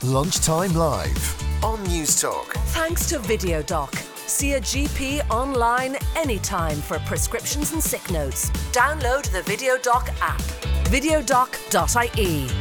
Lunchtime Live on News Talk. Thanks to VideoDoc. See a GP online anytime for prescriptions and sick notes. Download the VideoDoc app. videodoc.ie.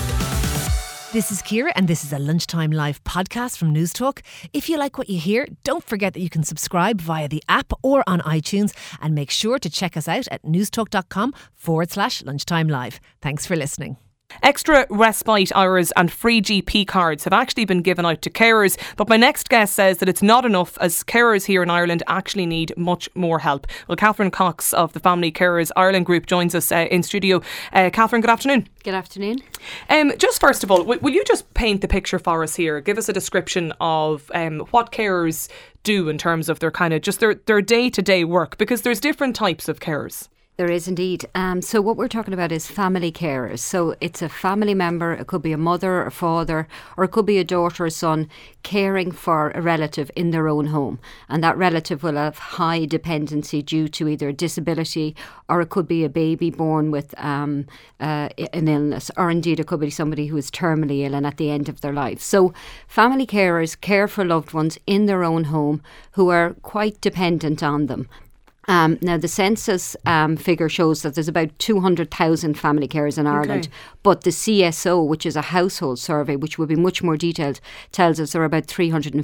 This is Ciara and this is a Lunchtime Live podcast from News Talk. If you like what you hear, don't forget that you can subscribe via the app or on iTunes, and make sure to check us out at newstalk.com/lunchtime live. Thanks for listening. Extra respite hours and free GP cards have actually been given out to carers, but my next guest says that it's not enough, as carers here in Ireland actually need much more help. Well, Catherine Cox of the Family Carers Ireland group joins us in studio. Catherine, good afternoon. Good afternoon. Just first of all, will you just paint the picture for us here? Give us a description of what carers do in terms of their kind of just their day-to-day work, because there's different types of carers. There is indeed. So what we're talking about is family carers. So it's a family member, it could be a mother, a father, or it could be a daughter or son caring for a relative in their own home. And that relative will have high dependency due to either a disability, or it could be a baby born with an illness, or indeed it could be somebody who is terminally ill and at the end of their life. So family carers care for loved ones in their own home who are quite dependent on them. Now, the census figure shows that there's about 200,000 family carers in Ireland, but the CSO, which is a household survey, which will be much more detailed, tells us there are about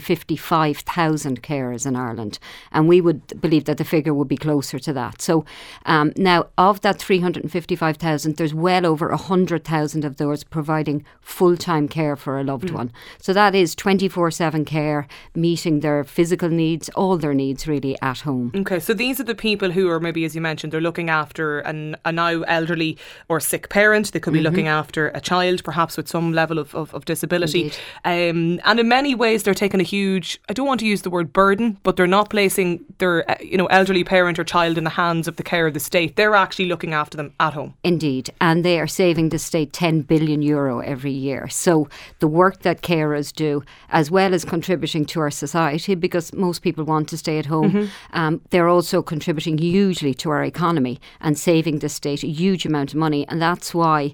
355,000 carers in Ireland, and we would believe that the figure would be closer to that. So now, of that 355,000, there's well over 100,000 of those providing full-time care for a loved one. So that is 24/7 care, meeting their physical needs, all their needs really at home. Okay, so these are the people who are maybe, as you mentioned, they're looking after a now elderly or sick parent. They could be looking after a child, perhaps with some level of disability. And in many ways, they're taking a huge, I don't want to use the word burden, but they're not placing their elderly parent or child in the hands of the care of the state. They're actually looking after them at home. Indeed. And they are saving the state €10 billion every year. So the work that carers do, as well as contributing to our society, because most people want to stay at home, they're also contributing hugely to our economy and saving the state a huge amount of money. And that's why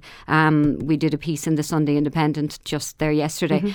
we did a piece in the Sunday Independent just there yesterday.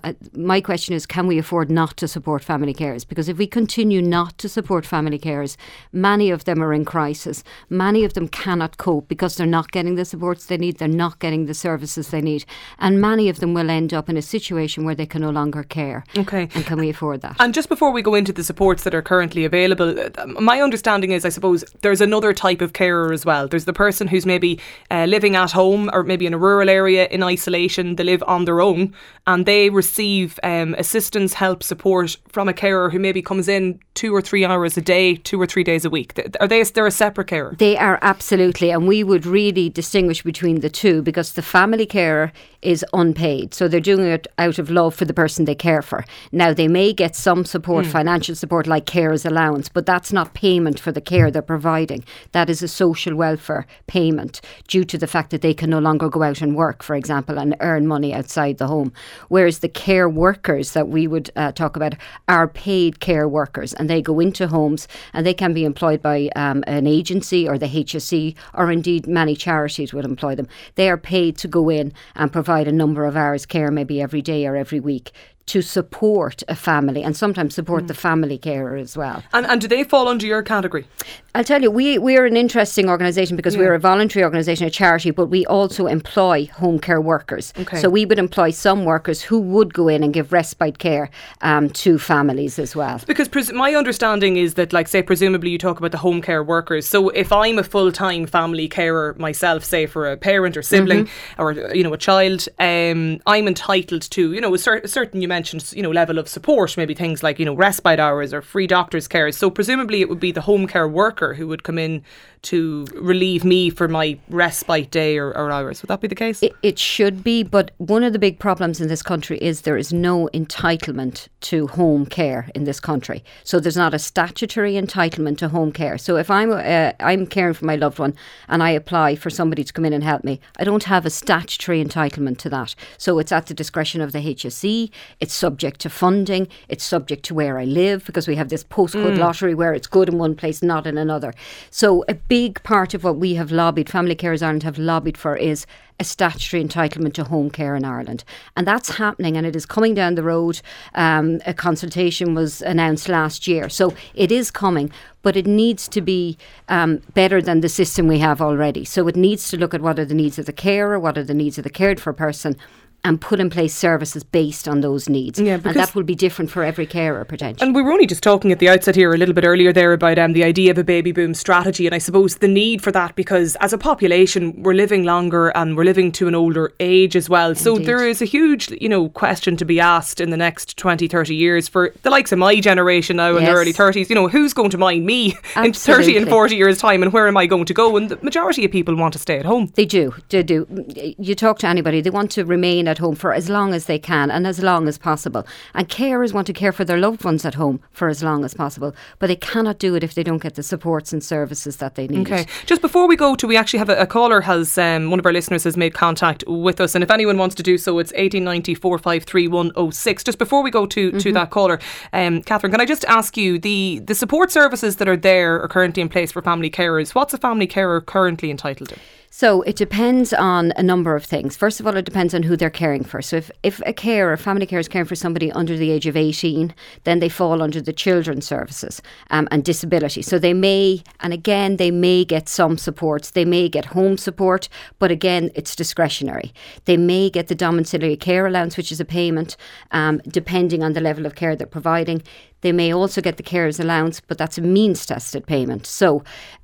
My question is, can we afford not to support family carers? Because if we continue not to support family carers, many of them are in crisis. Many of them cannot cope because they're not getting the supports they need, they're not getting the services they need. And many of them will end up in a situation where they can no longer care. Okay. And can we afford that? And just before we go into the supports that are currently available, my understanding is, I suppose, there's another type of carer as well. There's the person who's maybe living at home or maybe in a rural area in isolation. They live on their own and they receive assistance, help, support from a carer who maybe comes in 2 or 3 hours a day, 2 or 3 days a week. They're a separate carer? They are, absolutely. And we would really distinguish between the two, because the family carer is unpaid. So they're doing it out of love for the person they care for. Now, they may get some support, financial support, like carers allowance, but that's not payment for the care they're providing. That is a social welfare payment due to the fact that they can no longer go out and work, for example, and earn money outside the home. Whereas the care workers that we would talk about are paid care workers, and they go into homes and they can be employed by an agency or the HSE, or indeed many charities would employ them. They are paid to go in and provide a number of hours care, maybe every day or every week, to support a family, and sometimes support the family carer as well. And do they fall under your category? I'll tell you, we're an interesting organisation because we're a voluntary organisation, a charity, but we also employ home care workers. Okay. So we would employ some workers who would go in and give respite care to families as well. Because my understanding is that, like, say, presumably you talk about the home care workers. So if I'm a full-time family carer myself, say for a parent or sibling or, a child, I'm entitled to, a certain, you mentioned, level of support, maybe things like, respite hours or free doctor's care. So presumably it would be the home care worker who would come in to relieve me for my respite day or hours. Would that be the case? It should be, but one of the big problems in this country is there is no entitlement to home care in this country. So there's not a statutory entitlement to home care. So if I'm caring for my loved one and I apply for somebody to come in and help me, I don't have a statutory entitlement to that. So it's at the discretion of the HSE, It's subject to funding. It's subject to where I live, because we have this postcode lottery where it's good in one place, not in another. So a big part of what we have lobbied, Family Carers Ireland have lobbied for, is a statutory entitlement to home care in Ireland. And that's happening, and it is coming down the road. A consultation was announced last year. So it is coming, but it needs to be better than the system we have already. So it needs to look at what are the needs of the carer, what are the needs of the cared for person, and put in place services based on those needs. And that will be different for every carer, potentially. And we were only just talking at the outset here a little bit earlier there about the idea of a baby boom strategy, and I suppose the need for that, because as a population we're living longer and we're living to an older age as well. So Indeed. there is a huge question to be asked in the next 20, 30 years for the likes of my generation now in their early 30s. Who's going to mind me in 30 and 40 years time, and where am I going to go? And the majority of people want to stay at home. They do. You talk to anybody, they want to remain at home for as long as they can and as long as possible. And carers want to care for their loved ones at home for as long as possible, but they cannot do it if they don't get the supports and services that they need. Okay. Just before we go to, we actually have a caller has, one of our listeners has made contact with us, and if anyone wants to do so, it's 1890 453 106. Just before we go to that caller, Catherine, can I just ask you, the support services that are there are currently in place for family carers. What's a family carer currently entitled to? So it depends on a number of things. First of all, it depends on who they're caring for. So if a family carer is caring for somebody under the age of 18, then they fall under the children's services and disability. So they may get some supports. They may get home support, but again, it's discretionary. They may get the domiciliary care allowance, which is a payment, depending on the level of care they're providing. They may also get the carer's allowance, but that's a means-tested payment. So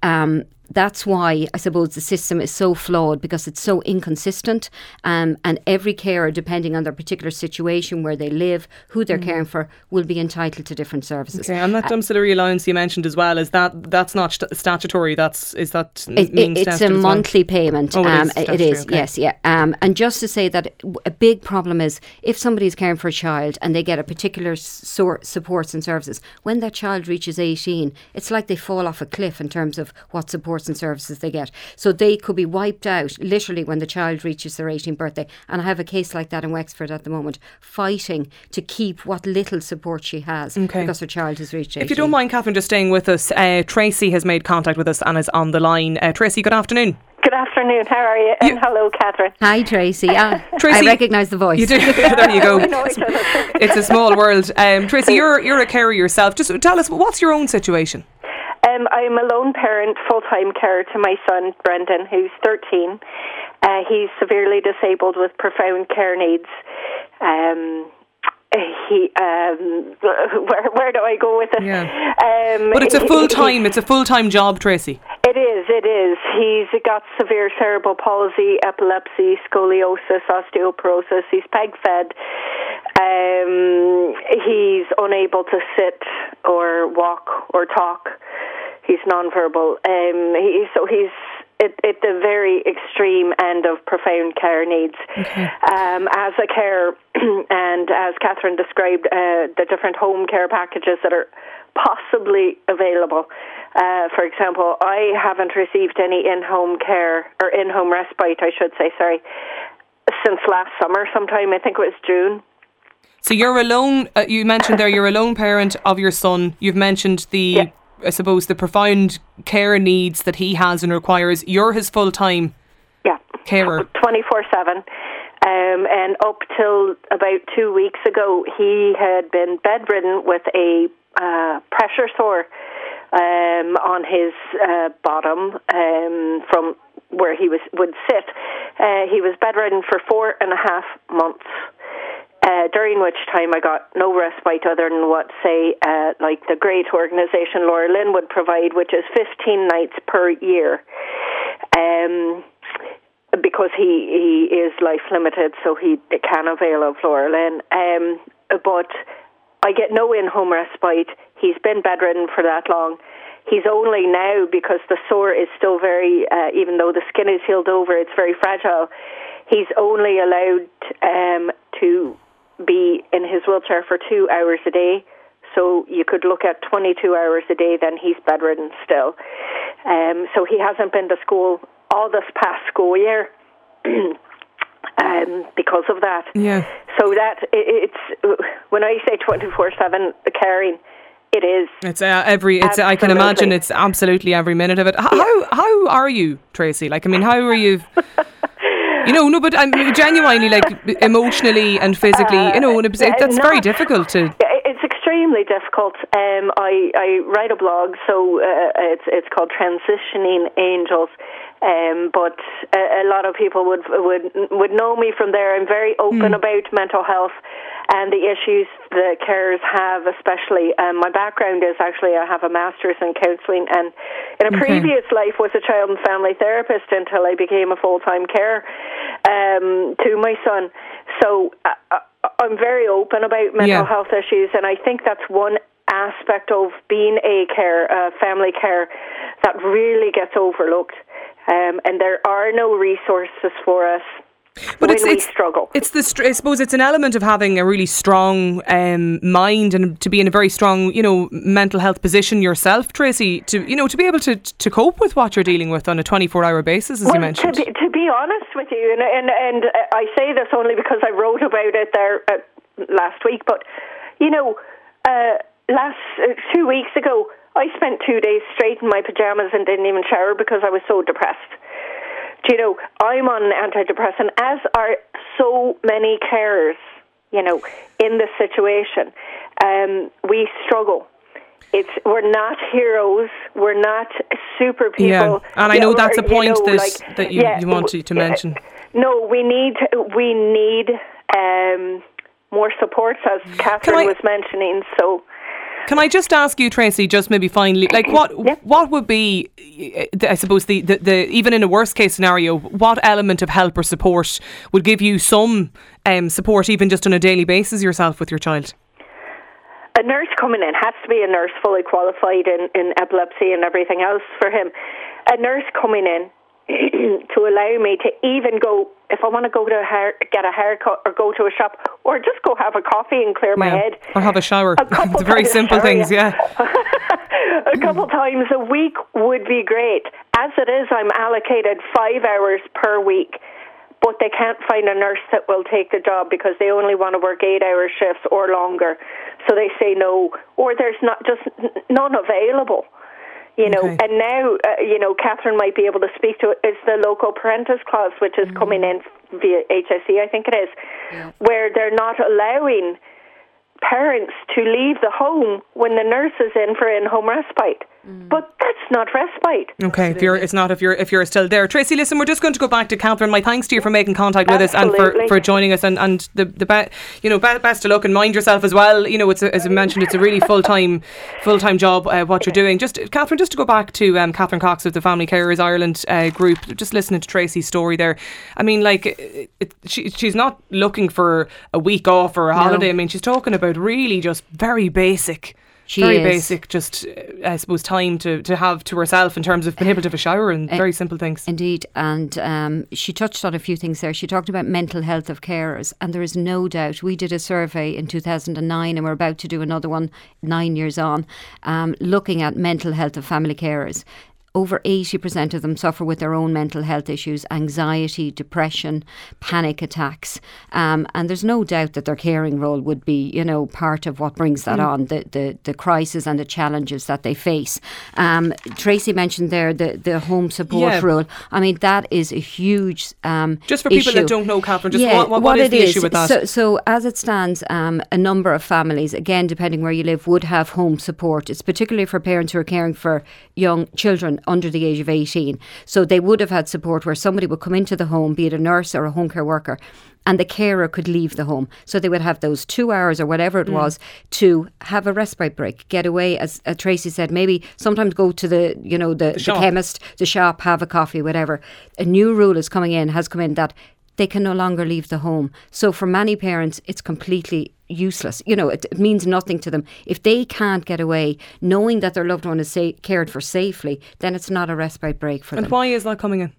that's why I suppose the system is so flawed, because it's so inconsistent, and every carer, depending on their particular situation, where they live, who they're caring for, will be entitled to different services. Okay, and that domiciliary allowance you mentioned as well, that's not statutory, it's a monthly payment. It is, okay. Yes, yeah. And just to say that a big problem is if somebody's caring for a child and they get a particular supports and services, when that child reaches 18, it's like they fall off a cliff in terms of what supports and services they get. So they could be wiped out literally when the child reaches their 18th birthday. And I have a case like that in Wexford at the moment, fighting to keep what little support she has because her child has reached 18. If you don't mind, Catherine, just staying with us, Tracy has made contact with us and is on the line. Tracy, good afternoon. Good afternoon, how are you? And hello, Catherine. Hi, Tracy. Tracy, I recognise the voice. You do. There you go. It's a small world. Tracy, you're a carer yourself. Just tell us, what's your own situation? I'm a lone parent, full-time carer to my son, Brendan, who's 13. He's severely disabled with profound care needs. Where do I go with it? Yeah. But it's a full-time job, Tracy. It is. He's got severe cerebral palsy, epilepsy, scoliosis, osteoporosis. He's peg-fed. He's unable to sit or walk or talk. He's nonverbal. He's at the very extreme end of profound care needs. Okay. As a carer, and as Catherine described, the different home care packages that are possibly available. For example, I haven't received any in-home care, or in-home respite, I should say, since last summer sometime. I think it was June. So you're alone, you mentioned there you're a lone parent of your son. You've mentioned I suppose, the profound care needs that he has and requires. You're his full-time carer. 24/7. And up till about 2 weeks ago, he had been bedridden with a pressure sore on his bottom from where he would sit. He was bedridden for 4.5 months. During which time I got no respite other than what, say, like the great organisation Laura Lynn would provide, which is 15 nights per year, because he is life limited, so he can avail of Laura Lynn. But I get no in-home respite. He's been bedridden for that long. He's only now, because the sore is still very, even though the skin is healed over, it's very fragile. He's only allowed to be in his wheelchair for 2 hours a day. So you could look at 22 hours a day, then he's bedridden still. So he hasn't been to school all this past school year because of that. Yeah. So So that it's when I say 24/7 caring, it is. It's I can imagine it's absolutely every minute of it. How are you, Tracy? Like, I mean, how are you? No, but I'm genuinely, like, emotionally and physically, that's very difficult to. It's extremely difficult. I write a blog, so it's called Transitioning Angels. But a lot of people would know me from there. I'm very open about mental health and the issues that carers have, especially. My background is actually I have a master's in counselling, and in a previous life was a child and family therapist until I became a full-time carer to my son. So I'm very open about mental health issues, and I think that's one aspect of being a family care that really gets overlooked. And there are no resources for us. But we struggle. I suppose it's an element of having a really strong mind and to be in a very strong, mental health position yourself, Tracy, to be able to cope with what you're dealing with on a 24-hour basis, as you mentioned. To be honest with you, and I say this only because I wrote about it there last week, but 2 weeks ago, I spent 2 days straight in my pajamas and didn't even shower because I was so depressed. I'm on an antidepressant, as are so many carers, in this situation. We struggle. We're not heroes. We're not super people. Yeah, and I know that's a point that you wanted to mention. No, we need more support, as Catherine was mentioning. So. Can I just ask you, Tracy, just maybe finally, like what would be, I suppose, the even in a worst case scenario, what element of help or support would give you some support, even just on a daily basis, yourself with your child? A nurse coming in has to be a nurse fully qualified in epilepsy and everything else for him. A nurse coming in to allow me to even go, if I want to go to get a haircut or go to a shop or just go have a coffee and clear my head. Or have a shower. It's very simple things, A couple times a week would be great. As it is, I'm allocated 5 hours per week, but they can't find a nurse that will take the job because they only want to work 8-hour shifts or longer. So they say no, or there's none available. Okay. And now, Catherine might be able to speak to it, is the local parentis clause, which is coming in via HSE, I think it is, where they're not allowing parents to leave the home when the nurse is in for in-home respite. But that's not respite. Okay, if you're still there. Tracy, listen, we're just going to go back to Catherine. My thanks to you for making contact with us and for joining us, and best of luck, and mind yourself as well. It's as I mentioned, it's a really full time job what you're doing. Just Catherine, just to go back to Catherine Cox of the Family Carers Ireland group, just listening to Tracy's story there. I mean, like she's not looking for a week off or a holiday. I mean, she's talking about really just very basic. Basic, just I suppose time to have to herself in terms of being able to have a shower and very simple things. Indeed, and she touched on a few things there. She talked about mental health of carers, and there is no doubt. We did a survey in 2009, and we're about to do another one 9 years on, looking at mental health of family carers. Over 80% of them suffer with their own mental health issues, anxiety, depression, panic attacks. And there's no doubt that their caring role would be, part of what brings that on, the crisis and the challenges that they face. Tracy mentioned there the home support role. I mean, that is a huge just for people that don't know, Catherine, just what is the issue with that? So as it stands, a number of families, again, depending where you live, would have home support. It's particularly for parents who are caring for young children under the age of 18. So they would have had support where somebody would come into the home, be it a nurse or a home care worker, and the carer could leave the home. So they would have those 2 hours or whatever it was to have a respite break, get away, as Tracy said, maybe sometimes go to the chemist, the shop, have a coffee, whatever. A new rule has come in that they can no longer leave the home. So for many parents, it's completely useless. It means nothing to them. If they can't get away, knowing that their loved one is cared for safely, then it's not a respite break for them. And why is that coming in?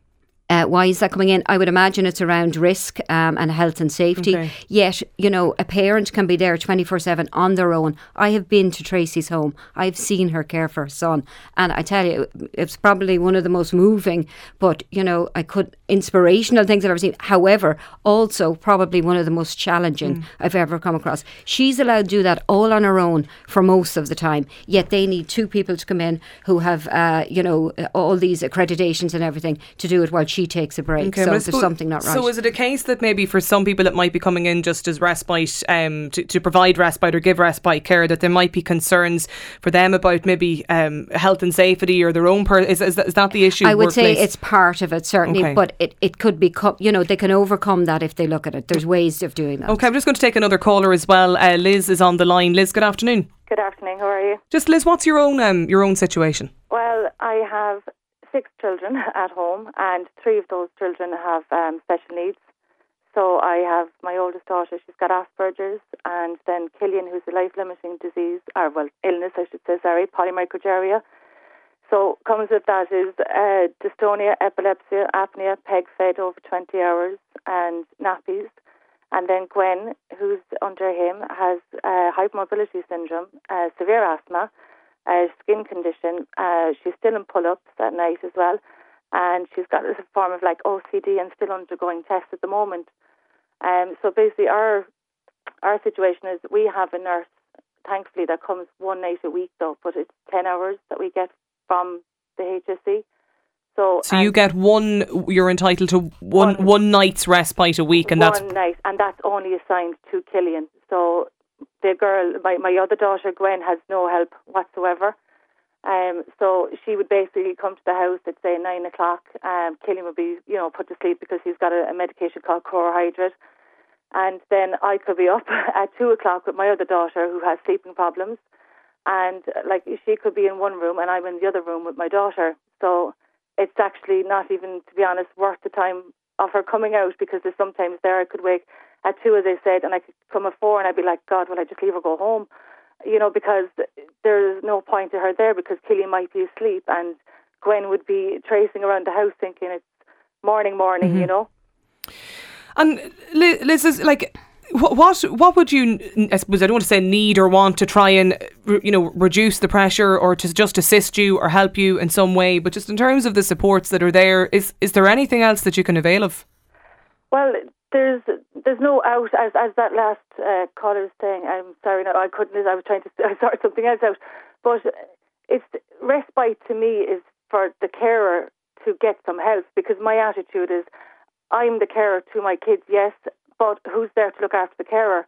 Why is that coming in? I would imagine it's around risk and health and safety. Okay. Yet, a parent can be there 24/7 on their own. I have been to Tracy's home. I've seen her care for her son. And I tell you, it's probably one of the most moving, but, inspirational things I've ever seen. However, also probably one of the most challenging I've ever come across. She's allowed to do that all on her own for most of the time. Yet they need two people to come in who have, all these accreditations and everything to do it while she takes a break. Okay, so there's something not right. So is it a case that maybe for some people it might be coming in just as respite, to provide respite or give respite care, that there might be concerns for them about maybe health and safety or their own is that the issue? I would say it's part of it, certainly, Okay. but it could be, they can overcome that if they look at it. There's ways of doing that. Okay, I'm just going to take another caller as well. Liz is on the line. Liz, good afternoon. Good afternoon. How are you? Just Liz, what's your own situation? Well, I have 6 children at home, and 3 of those children have special needs. So I have my oldest daughter, she's got Asperger's, and then Killian, who's a life-limiting disease, illness, polymicrogyria. So comes with that is dystonia, epilepsy, apnea, peg-fed over 20 hours, and nappies. And then Gwen, who's under him, has hypermobility syndrome, severe asthma, skin condition. She's still in pull-ups at night as well. And she's got a form of OCD and still undergoing tests at the moment. So basically our situation is we have a nurse, thankfully, that comes one night a week though, but it's 10 hours that we get from the HSE. So you get you're entitled to one night's respite a week, and that's... One night, and that's only assigned to Killian. So the girl, my other daughter, Gwen, has no help whatsoever. So she would basically come to the house at, say, 9 o'clock. Killian would be, put to sleep because he's got a medication called chlorohydrate. And then I could be up at 2 o'clock with my other daughter who has sleeping problems. And, she could be in one room and I'm in the other room with my daughter. So it's actually not even, to be honest, worth the time of her coming out, because there's sometimes there I could wake at 2, as I said, and I could come at 4 and I'd be like, God, will I just leave her go home? Because there's no point to her there, because Killian might be asleep and Gwen would be tracing around the house thinking it's morning, And Liz, is what would you, I suppose, I don't want to say need or want to try and, reduce the pressure or to just assist you or help you in some way, but just in terms of the supports that are there, is there anything else that you can avail of? Well, there's no out, as that last caller was saying. I'm sorry, no, I couldn't. I was trying to sort something else out. But it's respite to me is for the carer to get some help, because my attitude is I'm the carer to my kids, yes, but who's there to look after the carer?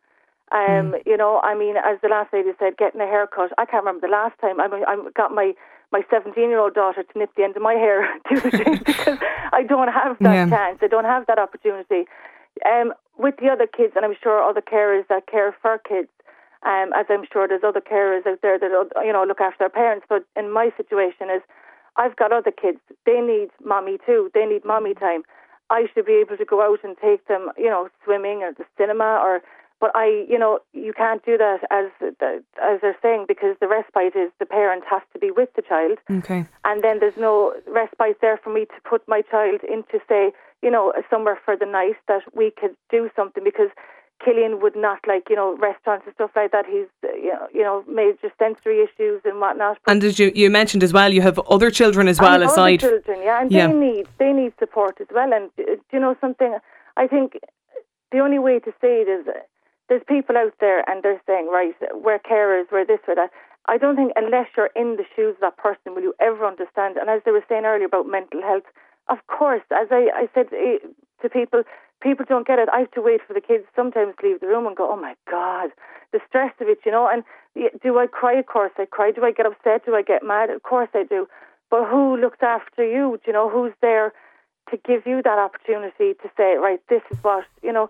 As the last lady said, getting a haircut. I can't remember the last time. I got my 17-year-old daughter to nip the end of my hair to the gym because I don't have that chance. I don't have that opportunity. With the other kids, and I'm sure other carers that care for kids, as I'm sure there's other carers out there that look after their parents. But in my situation is, I've got other kids. They need mommy too. They need mommy time. I should be able to go out and take them, swimming or the cinema, but you can't do that as they're saying, because the respite is the parent has to be with the child. Okay. And then there's no respite there for me to put my child into, say, somewhere for the night that we could do something, because Killian would not like, restaurants and stuff like that. He's, major sensory issues and whatnot. And as you mentioned as well, you have other children as well aside. Other children, and they need support as well. And something? I think the only way to say it is there's people out there and they're saying, right, we're carers, we're this, we're that. I don't think unless you're in the shoes of that person will you ever understand. And as they were saying earlier about mental health, of course, as I said to people don't get it. I have to wait for the kids sometimes to leave the room and go, oh my God, the stress of it, And do I cry? Of course I cry. Do I get upset? Do I get mad? Of course I do. But who looks after you? Who's there to give you that opportunity to say, right, this is what,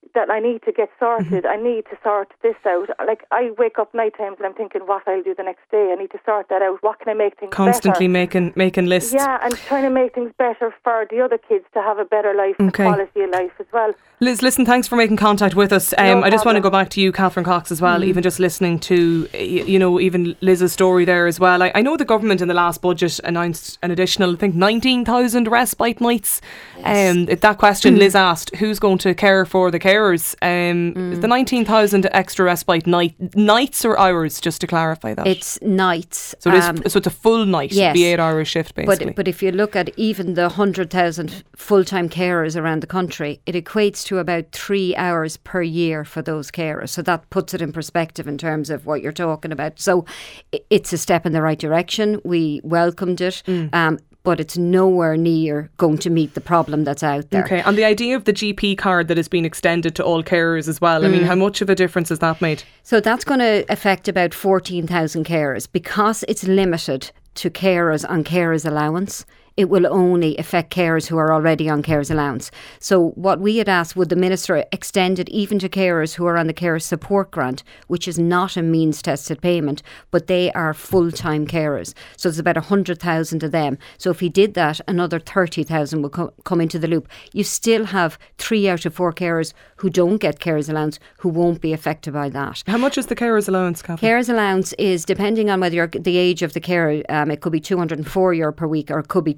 that I need to get sorted. I need to sort this out. Like, I wake up night times and I'm thinking what I'll do the next day. I need to sort that out. What can I make things Constantly better? making lists. Yeah, and trying to make things better for the other kids to have a better life, and quality of life as well. Liz, listen, thanks for making contact with us. I just want to go back to you, Catherine Cox, as well, even just listening to, even Liz's story there as well. I know the government in the last budget announced an additional, I think, 19,000 respite nights. Yes. That question Liz asked, who's going to care for the carers? Is the 19,000 extra respite nights or hours, just to clarify that? It's nights. So, so it's a full night, yes. The 8-hour shift, basically. But if you look at even the 100,000 full-time carers around the country, it equates to about 3 hours per year for those carers. So that puts it in perspective in terms of what you're talking about. So it's a step in the right direction. We welcomed it. But it's nowhere near going to meet the problem that's out there. Okay, and the idea of the GP card that has been extended to all carers as well, I mean, how much of a difference has that made? So that's going to affect about 14,000 carers. Because it's limited to carers on carers allowance, it will only affect carers who are already on carers allowance. So what we had asked, would the Minister extend it even to carers who are on the Carers Support Grant, which is not a means tested payment, but they are full-time carers. So there's about 100,000 of them. So if he did that, another 30,000 will come into the loop. You still have 3 out of 4 carers who don't get carers allowance who won't be affected by that. How much is the carers allowance, Catherine? Carers allowance is, depending on whether you're the age of the carer, it could be €204 per week or it could be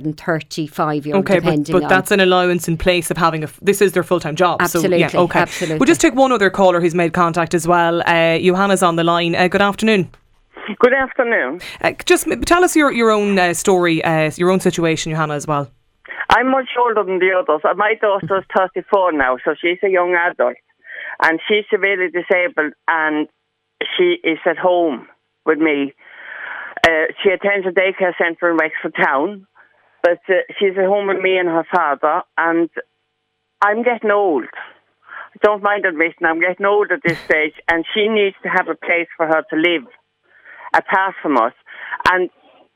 €235, okay, depending but that's an allowance in place of having this is their full-time job. Absolutely, so, yeah, okay. Absolutely. We'll just take one other caller who's made contact as well. Johanna's on the line. Good afternoon. Good afternoon. Just tell us your own story, your own situation, Johanna, as well. I'm much older than the others. My daughter's 34 now, so she's a young adult. And she's severely disabled and she is at home with me. She attends a daycare centre in Wexford Town, but she's at home with me and her father, and I'm getting old. I don't mind admitting I'm getting old at this stage, and she needs to have a place for her to live apart from us. And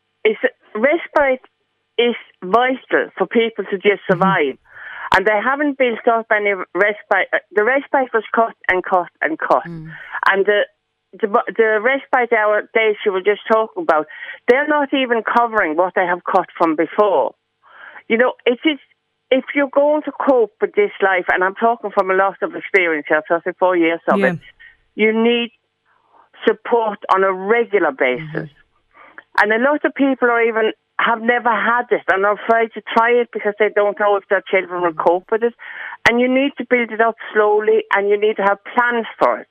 respite is vital for people to just survive. And they haven't built up any respite. The respite was cut and cut and cut. And the respite hour days you were just talking about, they're not even covering what they have cut from before. You know, it is, if you're going to cope with this life, and I'm talking from a lot of experience here, 34 years of it, you need support on a regular basis. And a lot of people have never had it and are afraid to try it because they don't know if their children will cope with it. And you need to build it up slowly, and you need to have plans for it.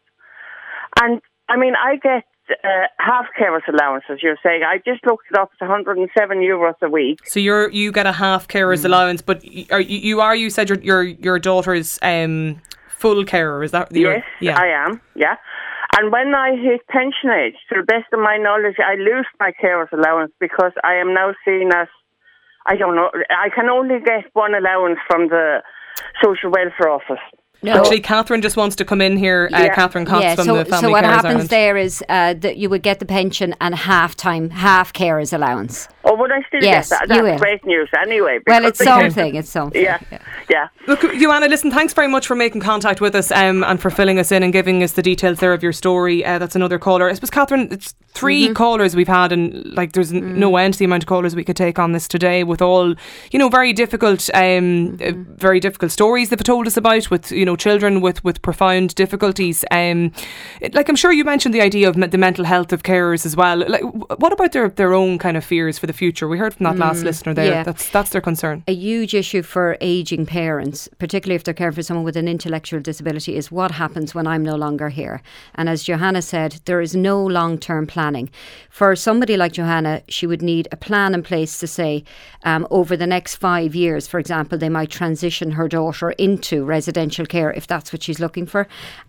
And I mean, I get half carers allowance, as you're saying. I just looked it up. It's €107 a week. So you get a half carers allowance, but you said your daughter's full carer, is that? Yes, I am. Yeah. And when I hit pension age, to the best of my knowledge, I lose my carers allowance because I am now seen as, I don't know, I can only get one allowance from the social welfare office. No. Actually, Catherine just wants to come in here. Catherine Cox from the Family So what Carers happens Ireland. there is that you would get the pension and half carers allowance. Oh, would I still yes, get that? That's great news anyway. Well, it's something. It's something. Yeah. Look, Joanna, listen, thanks very much for making contact with us and for filling us in and giving us the details there of your story. That's another caller. I suppose, Catherine, it's 3 callers we've had, and there's no end to the amount of callers we could take on this today, with all, very difficult stories they've told us about, with, children with profound difficulties. I'm sure you mentioned the idea of the mental health of carers as well. What about their own kind of fears for the future? We heard from that last listener there. Yeah. That's their concern. A huge issue for ageing parents, particularly if they're caring for someone with an intellectual disability, is what happens when I'm no longer here. And as Johanna said, there is no long-term planning. For somebody like Johanna, she would need a plan in place to say, over the next 5 years, for example, they might transition her daughter into residential care if that's what she's looking for. And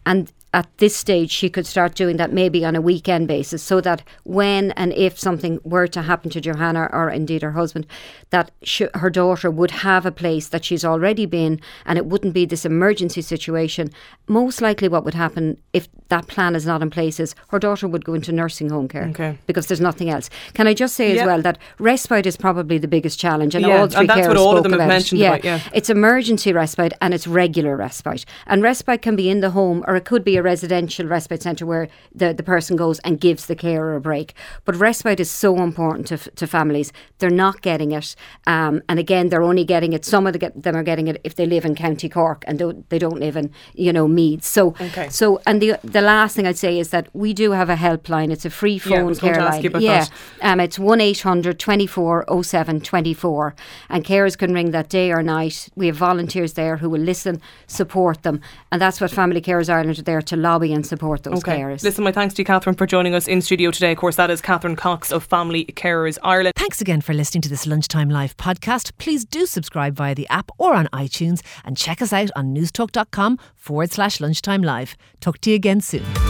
at this stage she could start doing that maybe on a weekend basis, so that when and if something were to happen to Johanna or indeed her husband, that her daughter would have a place that she's already been, and it wouldn't be this emergency situation. Most likely what would happen if that plan is not in place is her daughter would go into nursing home care because there's nothing else. Can I just say as well that respite is probably the biggest challenge, and all three and that's carers what all of them spoke have about. mentioned about, It's emergency respite and it's regular respite. And respite can be in the home, or it could be a residential respite centre where the person goes and gives the carer a break. But respite is so important to families. They're not getting it. And again, they're only getting it, some of them are getting it if they live in County Cork and they don't live in, Meath. So and the last thing I'd say is that we do have a helpline. It's a free phone care line. It's 1-800 24 07 24, and carers can ring that day or night. We have volunteers there who will listen, support them, and that's what Family Carers Ireland are there to lobby and support those carers. Listen, my thanks to you, Catherine, for joining us in studio today. Of course, that is Catherine Cox of Family Carers Ireland. Thanks again for listening to this Lunchtime Live podcast. Please do subscribe via the app or on iTunes, and check us out on newstalk.com/lunchtime live. Talk to you again soon.